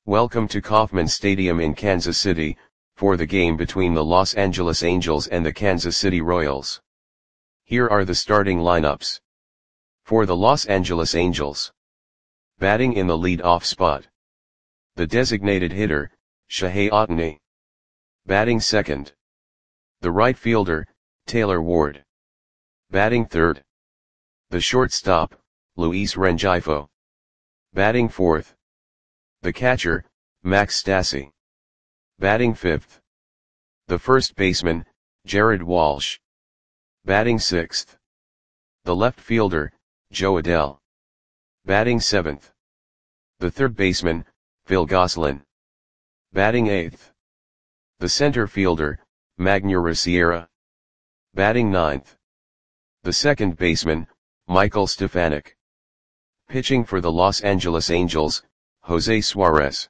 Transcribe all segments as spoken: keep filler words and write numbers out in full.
Welcome to Kauffman Stadium in Kansas City, for the game between the Los Angeles Angels and the Kansas City Royals. Here are the starting lineups. For the Los Angeles Angels. Batting in the lead-off spot. The designated hitter, Shohei Ohtani. Batting second. The right fielder, Taylor Ward. Batting third. The shortstop, Luis Rengifo. Batting fourth. The catcher, Max Stassi. Batting fifth. The first baseman, Jared Walsh. Batting sixth. The left fielder, Jo Adell. Batting seventh. The third baseman, Phil Gosselin. Batting eighth. The center fielder, Magneuris Sierra. Batting ninth. The second baseman, Michael Stefanic. Pitching for the Los Angeles Angels, Jose Suarez.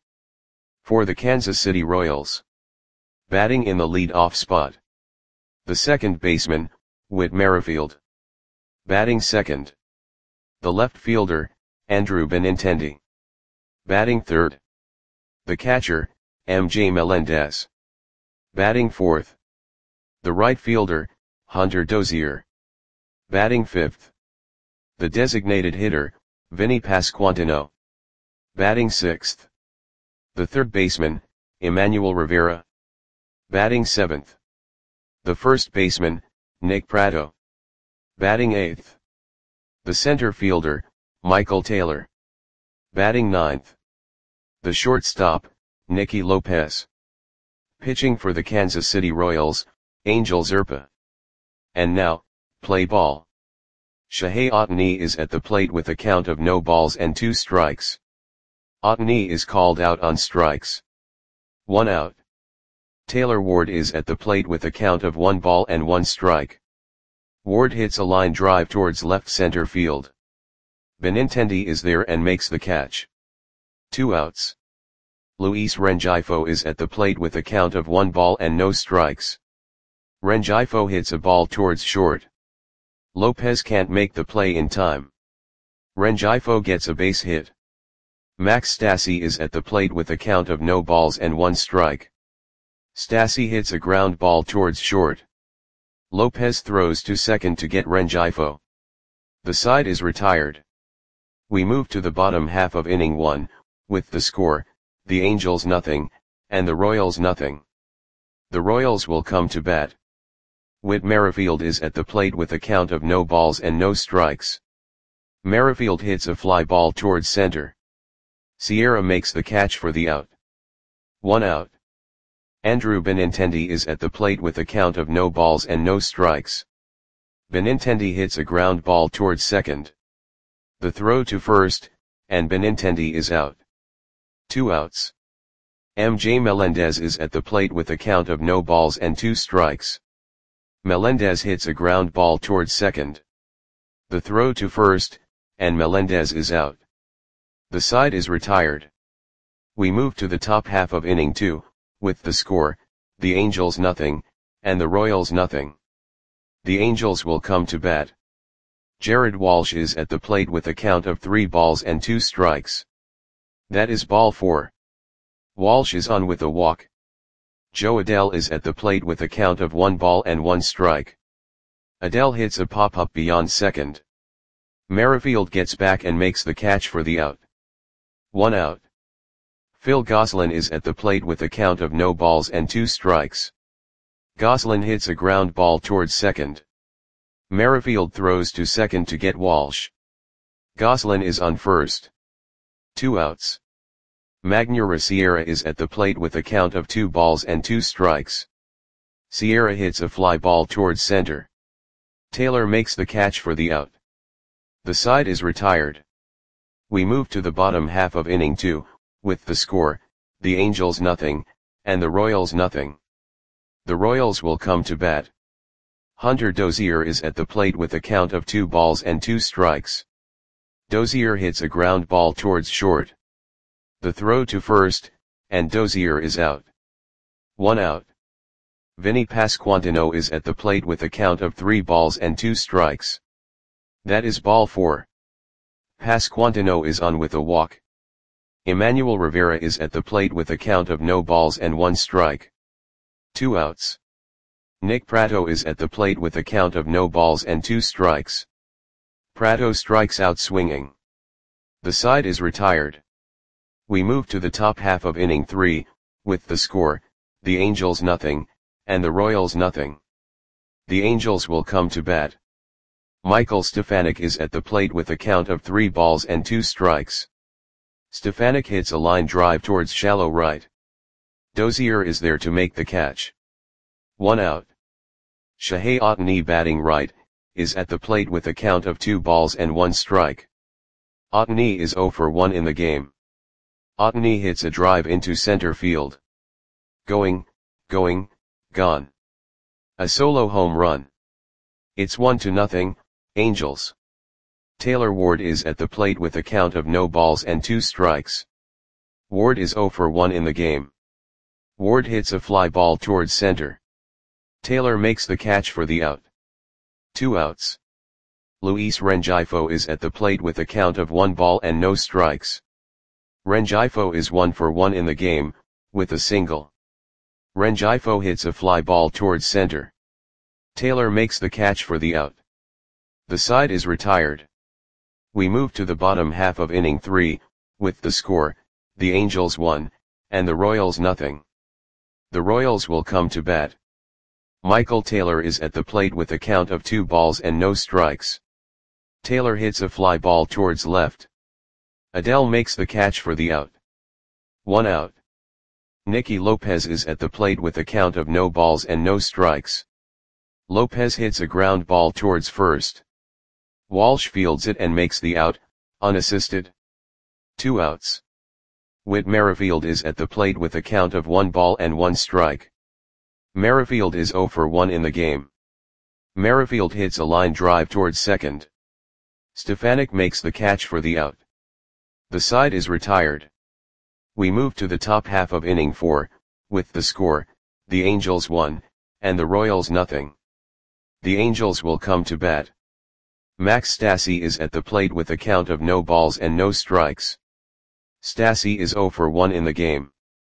For the Kansas City Royals. Batting in the lead-off spot. The second baseman, Whit Merrifield. Batting second. The left fielder, Andrew Benintendi. Batting third. The catcher, M J Melendez. Batting fourth. The right fielder, Hunter Dozier. Batting fifth. The designated hitter, Vinny Pasquantino. Batting sixth. The third baseman, Emmanuel Rivera. Batting seventh. The first baseman, Nick Pratto. Batting eighth. The center fielder, Michael Taylor. Batting ninth. The shortstop, Nicky Lopez. Pitching for the Kansas City Royals, Angel Zerpa. And now, play ball. Shohei Ohtani is at the plate with a count of no balls and two strikes. Ohtani is called out on strikes. One out. Taylor Ward is at the plate with a count of one ball and one strike. Ward hits a line drive towards left center field. Benintendi is there and makes the catch. Two outs. Luis Rengifo is at the plate with a count of one ball and no strikes. Rengifo hits a ball towards short. Lopez can't make the play in time. Rengifo gets a base hit. Max Stassi is at the plate with a count of no balls and one strike. Stassi hits a ground ball towards short. Lopez throws to second to get Rengifo. The side is retired. We move to the bottom half of inning one, with the score, the Angels nothing, and the Royals nothing. The Royals will come to bat. Whit Merrifield is at the plate with a count of no balls and no strikes. Merrifield hits a fly ball towards center. Sierra makes the catch for the out. One out. Andrew Benintendi is at the plate with a count of no balls and no strikes. Benintendi hits a ground ball towards second. The throw to first, and Benintendi is out. Two outs. M J Melendez is at the plate with a count of no balls and two strikes. Melendez hits a ground ball towards second. The throw to first, and Melendez is out. The side is retired. We move to the top half of inning two, with the score, the Angels nothing, and the Royals nothing. The Angels will come to bat. Jared Walsh is at the plate with a count of three balls and two strikes. That is ball four. Walsh is on with a walk. Jo Adell is at the plate with a count of one ball and one strike. Adell hits a pop-up beyond second. Merrifield gets back and makes the catch for the out. One out. Phil Gosselin is at the plate with a count of no balls and two strikes. Gosselin hits a ground ball towards second. Merrifield throws to second to get Walsh. Gosselin is on first. Two outs. Magneuris Sierra is at the plate with a count of two balls and two strikes. Sierra hits a fly ball towards center. Taylor makes the catch for the out. The side is retired. We move to the bottom half of inning two, with the score, the Angels nothing, and the Royals nothing. The Royals will come to bat. Hunter Dozier is at the plate with a count of two balls and two strikes. Dozier hits a ground ball towards short. The throw to first, and Dozier is out. One out. Vinny Pasquantino is at the plate with a count of three balls and two strikes. That is ball four. Pasquantino is on with a walk. Emmanuel Rivera is at the plate with a count of no balls and one strike. Two outs. Nick Pratto is at the plate with a count of no balls and two strikes. Pratto strikes out swinging. The side is retired. We move to the top half of inning three, with the score, the Angels nothing, and the Royals nothing. The Angels will come to bat. Michael Stefanic is at the plate with a count of three balls and two strikes. Stefanic hits a line drive towards shallow right. Dozier is there to make the catch. One out. Shohei Ohtani, batting right, is at the plate with a count of two balls and one strike. Ohtani is oh for one in the game. Ohtani hits a drive into center field. Going, going, gone. A solo home run. It's one to nothing, Angels. Taylor Ward is at the plate with a count of no balls and two strikes. Ward is oh for one in the game. Ward hits a fly ball towards center. Taylor makes the catch for the out. Two outs. Luis Rengifo is at the plate with a count of one ball and no strikes. Rengifo is one for one in the game, with a single. Rengifo hits a fly ball towards center. Taylor makes the catch for the out. The side is retired. We move to the bottom half of inning three, with the score, the Angels one, and the Royals nothing. The Royals will come to bat. Michael Taylor is at the plate with a count of two balls and no strikes. Taylor hits a fly ball towards left. Adell makes the catch for the out. One out. Nicky Lopez is at the plate with a count of no balls and no strikes. Lopez hits a ground ball towards first. Walsh fields it and makes the out, unassisted. Two outs. Whit Merrifield is at the plate with a count of one ball and one strike. Merrifield is oh for one in the game. Merrifield hits a line drive towards second. Stefanic makes the catch for the out. The side is retired. We move to the top half of inning four, with the score, the Angels one, and the Royals nothing. The Angels will come to bat. Max Stassi is at the plate with a count of no balls and no strikes. Stassi is oh for one in the game.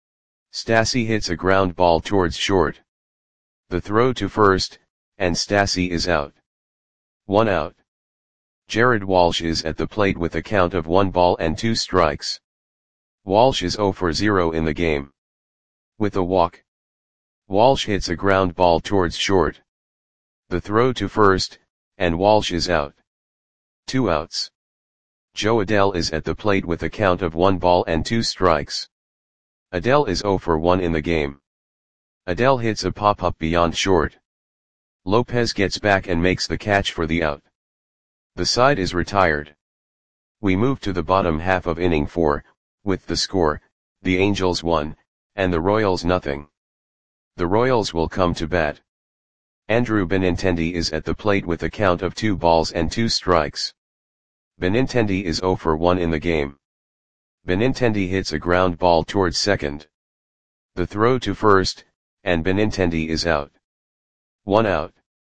Stassi hits a ground ball towards short. The throw to first, and Stassi is out. One out. Jared Walsh is at the plate with a count of one ball and two strikes. Walsh is oh for zero in the game. With a walk. Walsh hits a ground ball towards short. The throw to first, and Walsh is out. Two outs. Joe Adell is at the plate with a count of one ball and two strikes. Adell is oh for one in the game. Adell hits a pop-up beyond short. Lopez gets back and makes the catch for the out. The side is retired. We move to the bottom half of inning four, with the score, the Angels one, and the Royals nothing. The Royals will come to bat. Andrew Benintendi is at the plate with a count of two balls and two strikes. Benintendi is oh for one in the game. Benintendi hits a ground ball towards second. The throw to first, and Benintendi is out. One out.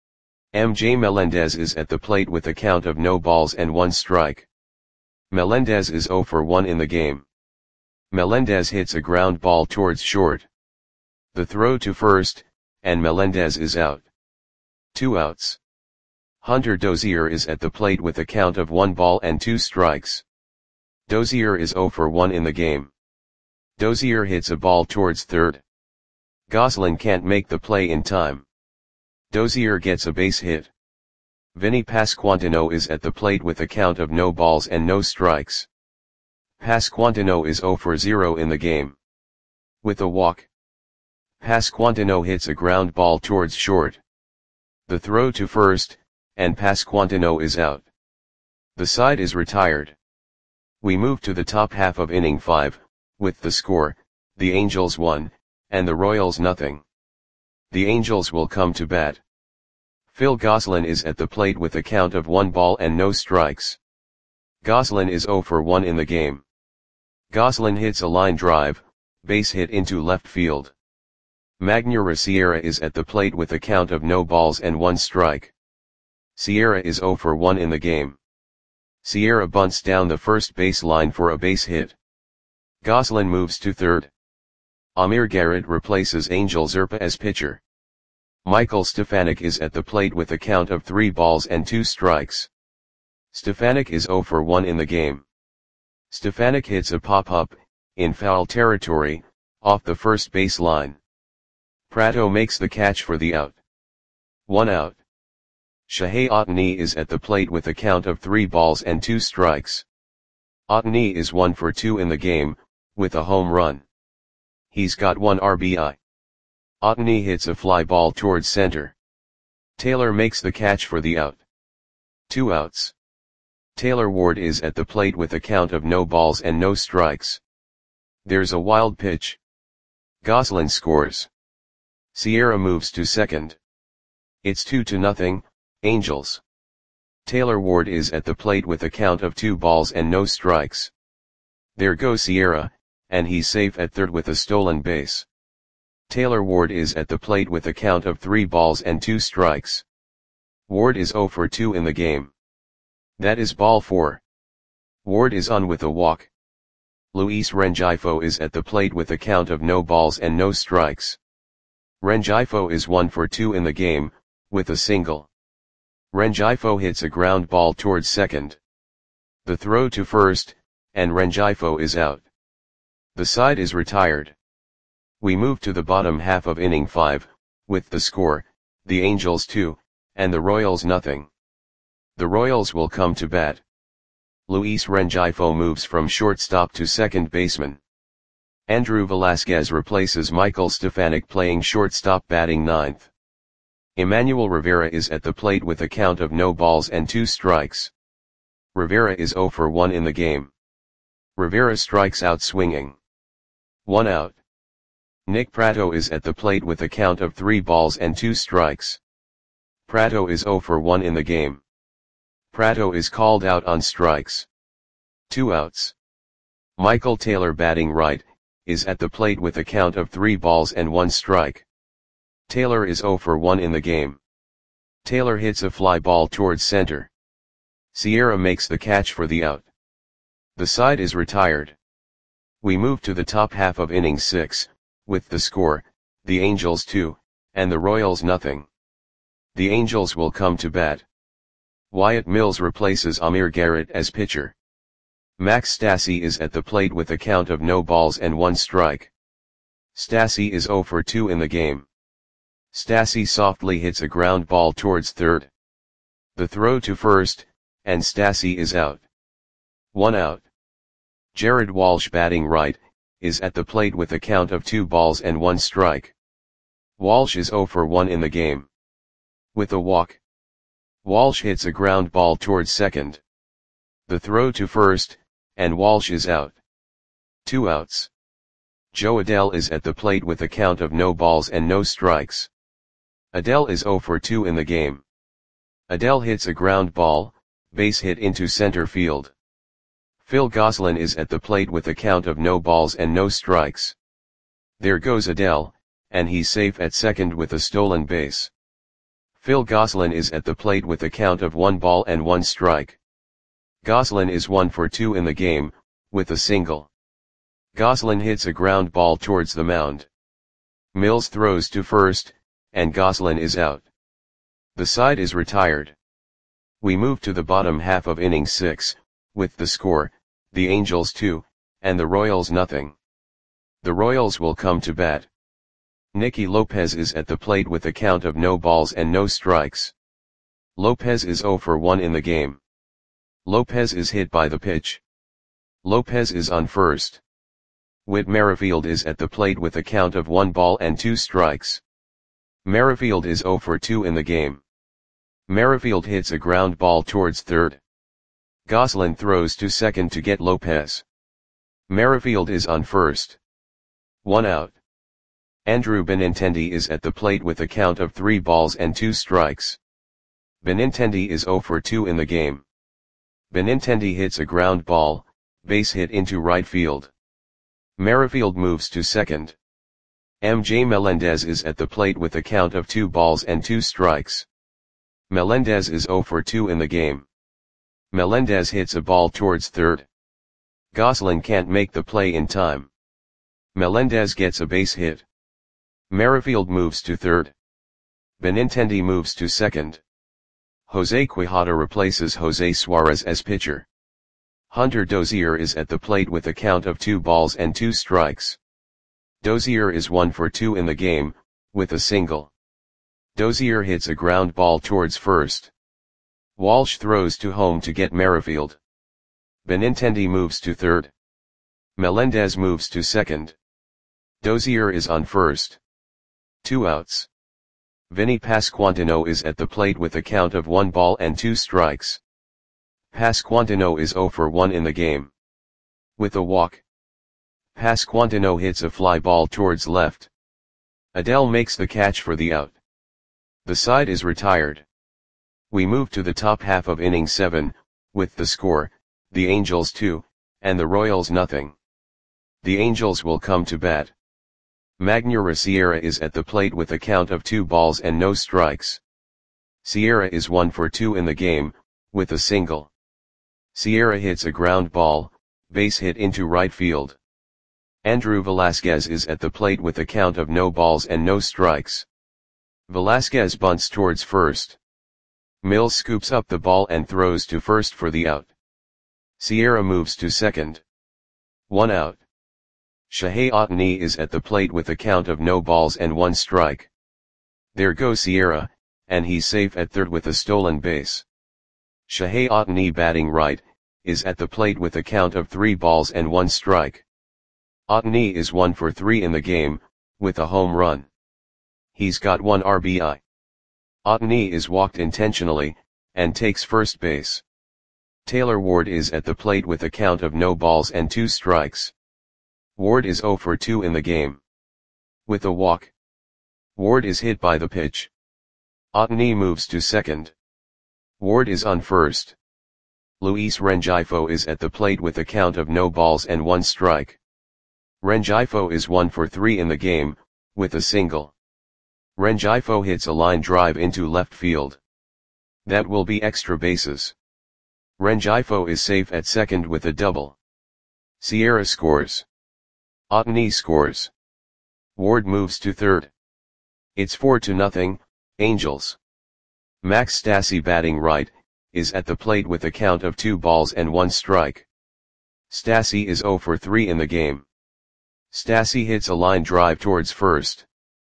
M J Melendez is at the plate with a count of no balls and one strike. Melendez is oh for one in the game. Melendez hits a ground ball towards short. The throw to first, and Melendez is out. Two outs. Hunter Dozier is at the plate with a count of one ball and two strikes. Dozier is oh for one in the game. Dozier hits a ball towards third. Gosselin can't make the play in time. Dozier gets a base hit. Vinny Pasquantino is at the plate with a count of no balls and no strikes. Pasquantino is oh for zero in the game. With a walk. Pasquantino hits a ground ball towards short. The throw to first, and Pasquantino is out. The side is retired. We move to the top half of inning five, with the score, the Angels one, and the Royals nothing. The Angels will come to bat. Phil Gosselin is at the plate with a count of one ball and no strikes. Gosselin is oh for one in the game. Gosselin hits a line drive, base hit into left field. Magneuris Sierra is at the plate with a count of no balls and one strike. Sierra is oh for one in the game. Sierra bunts down the first base line for a base hit. Goslin moves to third. Amir Garrett replaces Angel Zerpa as pitcher. Michael Stefanik is at the plate with a count of three balls and two strikes. Stefanik is zero for one in the game. Stefanik hits a pop-up, in foul territory, off the first base line. Prato makes the catch for the out. One out. Shohei Ohtani is at the plate with a count of three balls and two strikes. Ohtani is one for two in the game, with a home run. He's got one R B I. Ohtani hits a fly ball towards center. Taylor makes the catch for the out. Two outs. Taylor Ward is at the plate with a count of no balls and no strikes. There's a wild pitch. Goslin scores. Sierra moves to second. It's two to nothing, Angels. Taylor Ward is at the plate with a count of two balls and no strikes. There goes Sierra, and he's safe at third with a stolen base. Taylor Ward is at the plate with a count of three balls and two strikes. Ward is zero for two in the game. That is ball four. Ward is on with a walk. Luis Rengifo is at the plate with a count of no balls and no strikes. Rengifo is one for two in the game, with a single. Rengifo hits a ground ball towards second. The throw to first, and Rengifo is out. The side is retired. We move to the bottom half of inning five, with the score, the Angels two, and the Royals nothing. The Royals will come to bat. Luis Rengifo moves from shortstop to second baseman. Andrew Velasquez replaces Michael Stefanik playing shortstop batting ninth. Emmanuel Rivera is at the plate with a count of no balls and two strikes. Rivera is zero for one in the game. Rivera strikes out swinging. One out. Nick Prato is at the plate with a count of three balls and two strikes. Prato is zero for one in the game. Prato is called out on strikes. Two outs. Michael Taylor batting right, is at the plate with a count of three balls and one strike. Taylor is zero for one in the game. Taylor hits a fly ball towards center. Sierra makes the catch for the out. The side is retired. We move to the top half of inning six, with the score, the Angels two, and the Royals nothing. The Angels will come to bat. Wyatt Mills replaces Amir Garrett as pitcher. Max Stassi is at the plate with a count of no balls and one strike. Stassi is zero for two in the game. Stassi softly hits a ground ball towards third. The throw to first, and Stassi is out. One out. Jared Walsh batting right, is at the plate with a count of two balls and one strike. Walsh is zero for one in the game. With a walk. Walsh hits a ground ball towards second. The throw to first, and Walsh is out. Two outs. Joe Adell is at the plate with a count of no balls and no strikes. Adell is zero for two in the game. Adell hits a ground ball, base hit into center field. Phil Goslin is at the plate with a count of no balls and no strikes. There goes Adell, and he's safe at second with a stolen base. Phil Goslin is at the plate with a count of one ball and one strike. Goslin is one for two in the game, with a single. Goslin hits a ground ball towards the mound. Mills throws to first, and Goslin is out. The side is retired. We move to the bottom half of inning six, with the score, the Angels two, and the Royals nothing. The Royals will come to bat. Nicky Lopez is at the plate with a count of no balls and no strikes. Lopez is zero for one in the game. Lopez is hit by the pitch. Lopez is on first. Whit Merrifield is at the plate with a count of one ball and two strikes. Merrifield is zero for two in the game. Merrifield hits a ground ball towards third. Goslin throws to second to get Lopez. Merrifield is on first. One out. Andrew Benintendi is at the plate with a count of three balls and two strikes. Benintendi is zero for two in the game. Benintendi hits a ground ball, base hit into right field. Merrifield moves to second. M J Melendez is at the plate with a count of two balls and two strikes. Melendez is zero for two in the game. Melendez hits a ball towards third. Goslin can't make the play in time. Melendez gets a base hit. Merrifield moves to third. Benintendi moves to second. Jose Quijada replaces Jose Suarez as pitcher. Hunter Dozier is at the plate with a count of two balls and two strikes. Dozier is one for two in the game, with a single. Dozier hits a ground ball towards first. Walsh throws to home to get Merrifield. Benintendi moves to third. Melendez moves to second. Dozier is on first. Two outs. Vinny Pasquantino is at the plate with a count of one ball and two strikes. Pasquantino is zero for one in the game. With a walk. Pasquantino hits a fly ball towards left. Adell makes the catch for the out. The side is retired. We move to the top half of inning seven, with the score, the Angels two, and the Royals nothing. The Angels will come to bat. Magneuris Sierra is at the plate with a count of two balls and no strikes. Sierra is one for two in the game, with a single. Sierra hits a ground ball, base hit into right field. Andrew Velasquez is at the plate with a count of no balls and no strikes. Velasquez bunts towards first. Mills scoops up the ball and throws to first for the out. Sierra moves to second. One out. Shohei Ohtani is at the plate with a count of no balls and one strike. There goes Sierra, and he's safe at third with a stolen base. Shohei Ohtani, batting right, is at the plate with a count of three balls and one strike. Ohtani is one for three in the game, with a home run. He's got one R B I. Ohtani is walked intentionally, and takes first base. Taylor Ward is at the plate with a count of no balls and two strikes. Ward is zero for two in the game. With a walk. Ward is hit by the pitch. Ohtani moves to second. Ward is on first. Luis Rengifo is at the plate with a count of no balls and one strike. Rengifo is one for three in the game, with a single. Rengifo hits a line drive into left field. That will be extra bases. Rengifo is safe at second with a double. Sierra scores. Ohtani scores. Ward moves to third. It's four to nothing, Angels. Max Stassi, batting right, is at the plate with a count of two balls and one strike. Stassi is zero for three in the game. Stassi hits a line drive towards first.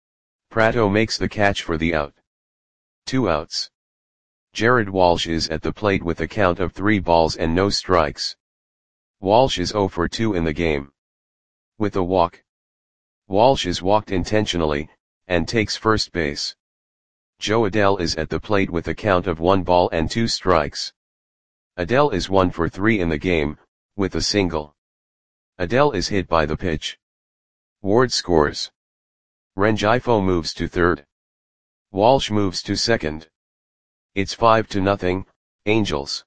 Prato makes the catch for the out. Two outs. Jared Walsh is at the plate with a count of three balls and no strikes. Walsh is zero for two in the game. With a walk. Walsh is walked intentionally, and takes first base. Joe Adell is at the plate with a count of one ball and two strikes. Adell is one for three in the game, with a single. Adell is hit by the pitch. Ward scores. Rengifo moves to third. Walsh moves to second. It's five to nothing, Angels.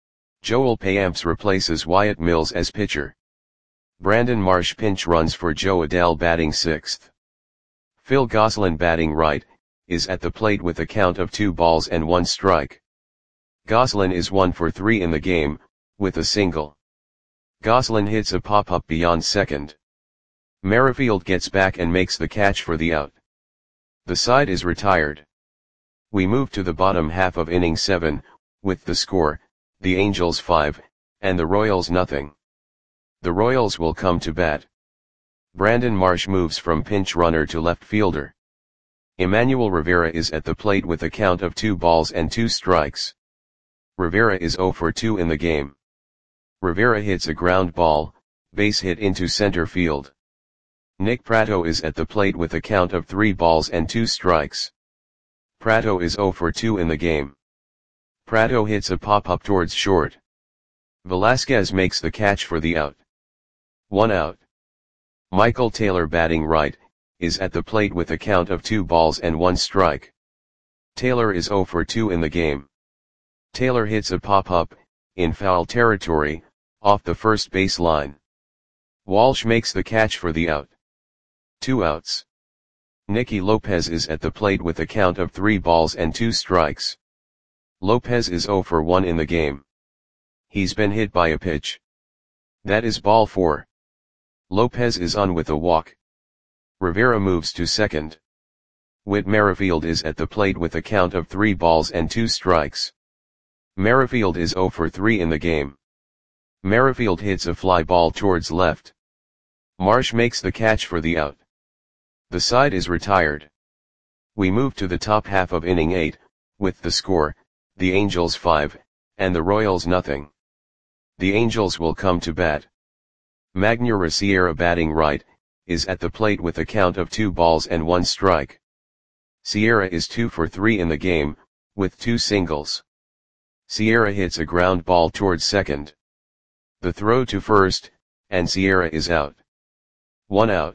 Joel Payamps replaces Wyatt Mills as pitcher. Brandon Marsh pinch runs for Joe Adell, batting sixth. Phil Goslin, batting right, is at the plate with a count of two balls and one strike. Goslin is one for three in the game, with a single. Goslin hits a pop-up beyond second. Merrifield gets back and makes the catch for the out. The side is retired. We move to the bottom half of inning seven, with the score, the Angels five, and the Royals nothing. The Royals will come to bat. Brandon Marsh moves from pinch runner to left fielder. Emmanuel Rivera is at the plate with a count of two balls and two strikes. Rivera is zero for two in the game. Rivera hits a ground ball, base hit into center field. Nick Prato is at the plate with a count of three balls and two strikes. Prato is zero for two in the game. Prato hits a pop-up towards short. Velasquez makes the catch for the out. One out. Michael Taylor, batting right, is at the plate with a count of two balls and one strike. Taylor is zero for two in the game. Taylor hits a pop-up, in foul territory, off the first base line. Walsh makes the catch for the out. Two outs. Nicky Lopez is at the plate with a count of three balls and two strikes. Lopez is zero for one in the game. He's been hit by a pitch. That is ball four. Lopez is on with a walk. Rivera moves to second. Whit Merrifield is at the plate with a count of three balls and two strikes. Merrifield is zero for three in the game. Merrifield hits a fly ball towards left. Marsh makes the catch for the out. The side is retired. We move to the top half of inning eight, with the score, the Angels five, and the Royals nothing. The Angels will come to bat. Magneuris Sierra, batting right, is at the plate with a count of two balls and one strike. Sierra is two for three in the game, with two singles. Sierra hits a ground ball towards second. The throw to first, and Sierra is out. One out.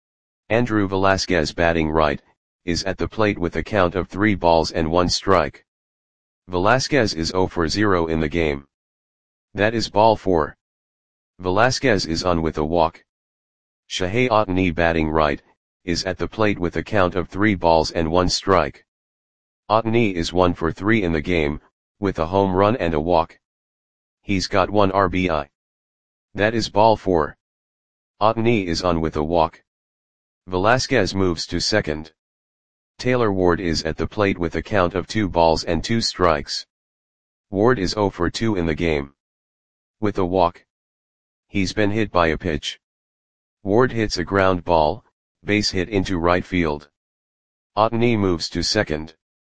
Andrew Velasquez, batting right, is at the plate with a count of three balls and one strike. Velasquez is zero for zero in the game. That is ball four. Velasquez is on with a walk. Shohei Ohtani, batting right, is at the plate with a count of three balls and one strike. Ohtani is one for three in the game, with a home run and a walk. He's got one R B I. That is ball four. Ohtani is on with a walk. Velasquez moves to second. Taylor Ward is at the plate with a count of two balls and two strikes. Ward is zero for two in the game. With a walk. He's been hit by a pitch. Ward hits a ground ball, base hit into right field. Ohtani moves to second.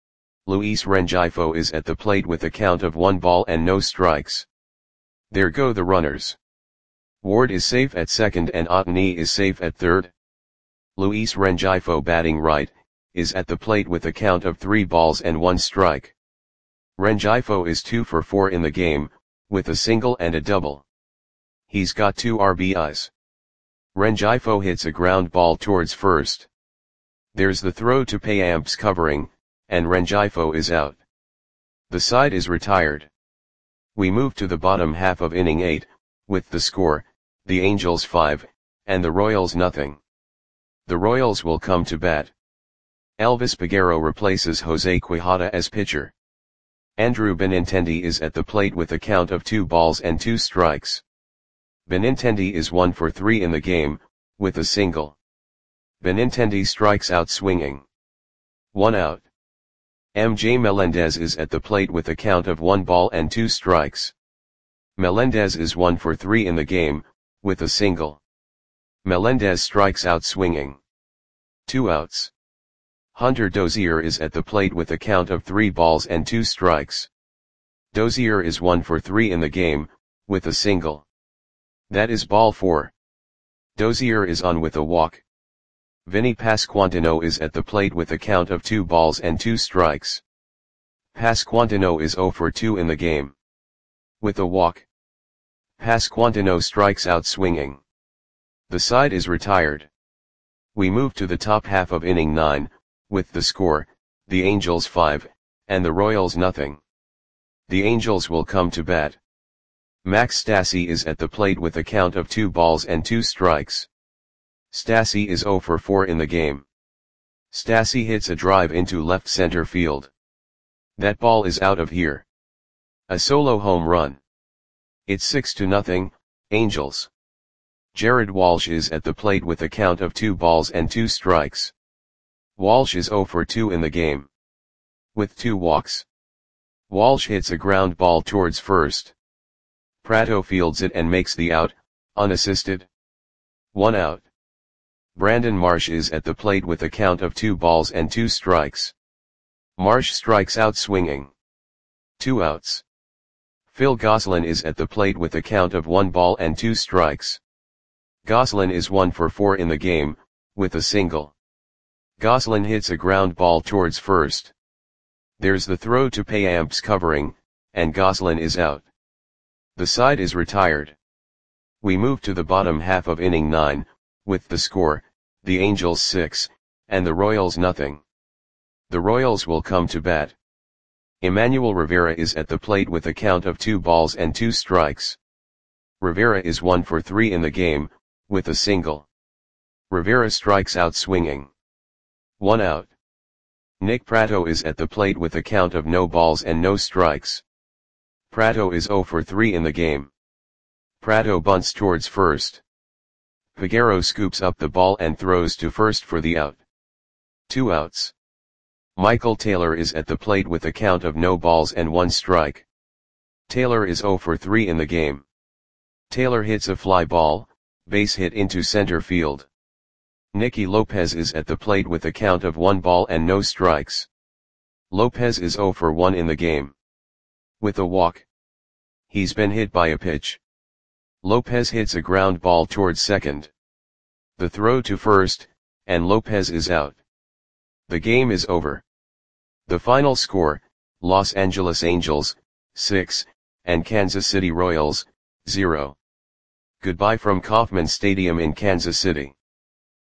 Luis Rengifo is at the plate with a count of one ball and no strikes. There go the runners. Ward is safe at second and Ohtani is safe at third. Luis Rengifo, batting right, is at the plate with a count of three balls and one strike. Rengifo is two for four in the game, with a single and a double. He's got two R B Is. Rengifo hits a ground ball towards first. There's the throw to Payamps covering, and Rengifo is out. The side is retired. We move to the bottom half of inning eight, with the score, the Angels five, and the Royals nothing. The Royals will come to bat. Elvis Peguero replaces Jose Quijada as pitcher. Andrew Benintendi is at the plate with a count of two balls and two strikes. Benintendi is one for three in the game, with a single. Benintendi strikes out swinging. One out. M J Melendez is at the plate with a count of one ball and two strikes. Melendez is one for three in the game, with a single. Melendez strikes out swinging. Two outs. Hunter Dozier is at the plate with a count of three balls and two strikes. Dozier is one for three in the game, with a single. That is ball four. Dozier is on with a walk. Vinny Pasquantino is at the plate with a count of two balls and two strikes. Pasquantino is zero for two in the game. With a walk. Pasquantino strikes out swinging. The side is retired. We move to the top half of inning nine, with the score, the Angels five, and the Royals nothing. The Angels will come to bat. Max Stassi is at the plate with a count of two balls and two strikes. Stassi is zero for four in the game. Stassi hits a drive into left center field. That ball is out of here. A solo home run. It's six to nothing, Angels. Jared Walsh is at the plate with a count of two balls and two strikes. Walsh is zero for two in the game. With two walks. Walsh hits a ground ball towards first. Pratto fields it and makes the out, unassisted. One out. Brandon Marsh is at the plate with a count of two balls and two strikes. Marsh strikes out swinging. Two outs. Phil Gosselin is at the plate with a count of one ball and two strikes. Gosselin is one for four in the game, with a single. Gosselin hits a ground ball towards first. There's the throw to Payamps covering, and Gosselin is out. The side is retired. We move to the bottom half of inning nine, with the score, the Angels six, and the Royals nothing. The Royals will come to bat. Emmanuel Rivera is at the plate with a count of two balls and two strikes. Rivera is one for three in the game, with a single. Rivera strikes out swinging. One out. Nick Pratto is at the plate with a count of no balls and no strikes. Pratto is zero for three in the game. Pratto bunts towards first. Peguero scoops up the ball and throws to first for the out. Two outs. Michael Taylor is at the plate with a count of no balls and one strike. Taylor is zero for three in the game. Taylor hits a fly ball, base hit into center field. Nicky Lopez is at the plate with a count of one ball and no strikes. Lopez is zero for one in the game. With a walk. He's been hit by a pitch. Lopez hits a ground ball towards second. The throw to first, and Lopez is out. The game is over. The final score, Los Angeles Angels, six, and Kansas City Royals, zero. Goodbye from Kauffman Stadium in Kansas City.